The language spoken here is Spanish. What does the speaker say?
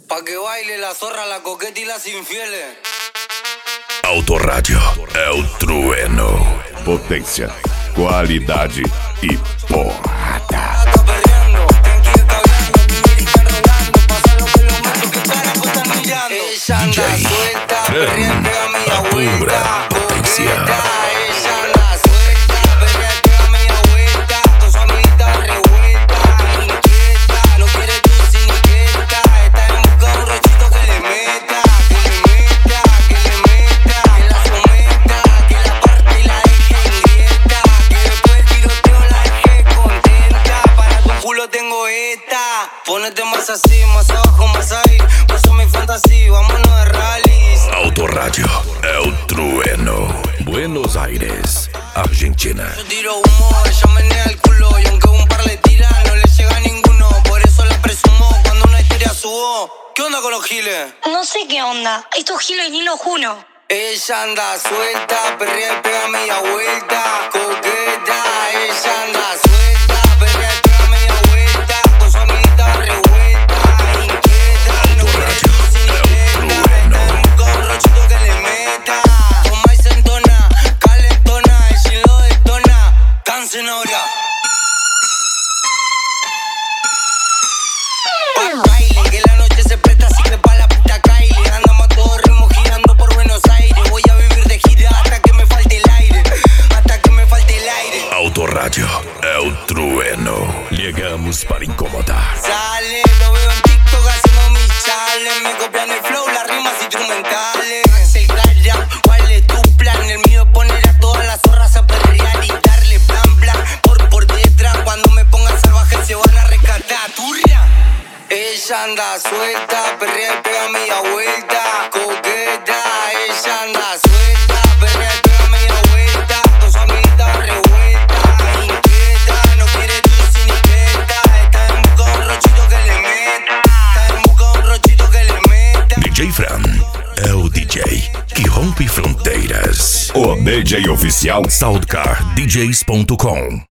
Pa' que baile la zorra, la coqueta y las infieles. Autorádio é o trueno. Potência, qualidade e porrada. Está perreando, tranquila caviando, timbirica enrolando, pasa lo que lo mato, que carajo están mirando. Ella anda suelta, perrea, pega media vuelta, coqueta. Ella anda suelta, perrea, pega media vuelta, con su amiguita revuelta, inquieta, no quiere tu siniqueta, está en busca de un rochito que le meta, que la someta, que la parte y la deje inquieta, que después el tiroteo la deje contenta, para tu culo tengo esta, ponete más así, más abajo, más ahí, paso mi fantasía, vámonos de rallies. Autorádio é o trueno. Buenos Aires, Argentina. Yo tiro humo, ella menea el culo y aunque un par le tira, no le llega a ninguno, por eso la presumo cuando una historia subo. ¿Qué onda con los giles? No sé qué onda. Estos giles ni los juro. Ella anda suelta, perrea y pega media vuelta, coqueta. Ella anda suelta, perrea y pega media vuelta, con su amiguita revuelta, inquieta, no quiere tu siniqueta, está en busca de un rochito que le meta. Toma y se entona, calentona, y si lo detona, cansen ahora. Pa'l baile, que la noche se presta, así que pa' la puta Kylie. Andamos a todo ritmo girando por Buenos Aires. Voy a vivir de gira hasta que me falte el aire, hasta que me falte el aire. Autorádio é o trueno. Chegamos para incomodar. Sale, lo veo en TikTok haciendo mis chales. Me copian el flow, las rimas instrumentales. El cara, ¿cuál es tu plan? El mío es poner a todas las zorras a perrear y darle blan blan por detrás. Cuando me pongan salvaje se van a rescatar. Turria. Ella anda suelta, perrea y pega media vuelta, coqueta. Ella anda suelta, perrea y pega media vuelta, con su amiguita revuelta, inquieta, no quiere tu siniqueta, está en busca de un rochito que le meta, está en busca de un rochito que le meta. DJ Fran é o DJ que rompe fronteiras. O DJ oficial Soundcardjs.com